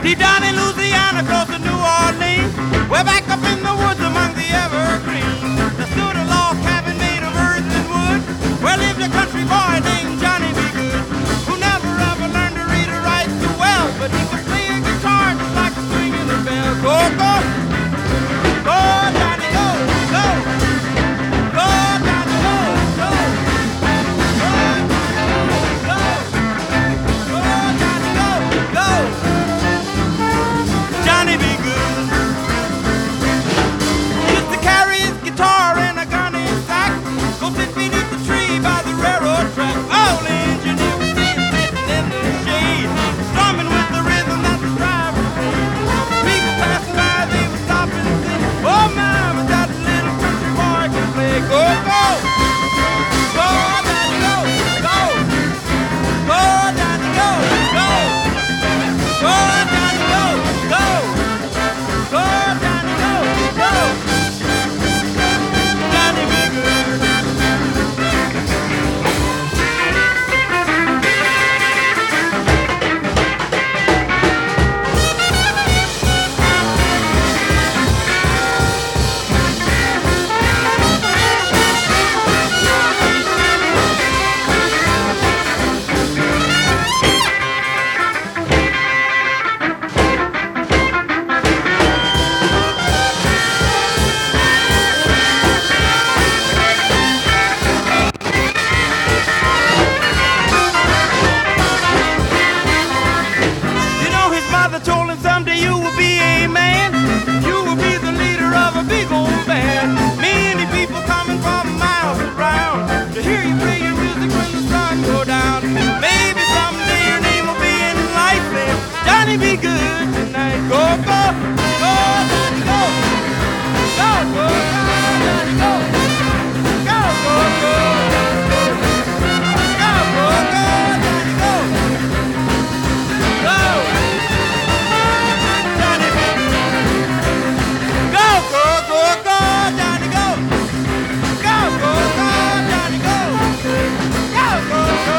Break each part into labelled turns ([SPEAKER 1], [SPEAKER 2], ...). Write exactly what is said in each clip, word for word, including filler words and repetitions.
[SPEAKER 1] Deep down in Louisiana, close to New Orleans, we're back up in the woods among the evergreens. There stood a log cabin made of earth and wood, where lived a country boy named Johnny B. Good, who never ever learned to read or write too well, but he could play a guitar just like a string in a bell. Go, go, go, Johnny, go, go, go, Johnny, go, go, go, go, go, Johnny, go, go. Johnny B. Good used to carry his guitar in a gunny sack, go sit beneath the tree by the railroad track. Oh, the engineer was sitting in the shade, strumming with the rhythm that the driver played. People passing by, they would stop and sing, oh my, but that little country boy can play. Go, go, go, Johnny, go, go, go, Johnny, go, go, go, Johnny, go, go, go, Johnny, go, go. Johnny B. Good. You know his mother told him someday you will be a man. You will be the leader of a big old band. Many people coming from miles around to hear you play your music when the sun go down. Maybe someday your name will be in life and Johnny B. Good tonight. Go, go, go, Johnny, go. Go, go, go, Johnny, go. Go, go, go. Go, go, go, Johnny, go. Go. Johnny B. Go, go, go, go, Johnny, go. Go, go, go, Johnny, go. Go, go, go.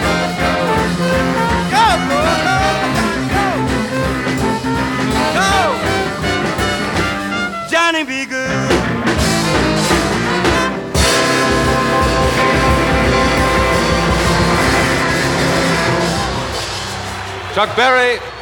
[SPEAKER 1] Go, go, go, Johnny, go. Go. Johnny B. Good.
[SPEAKER 2] Chuck Berry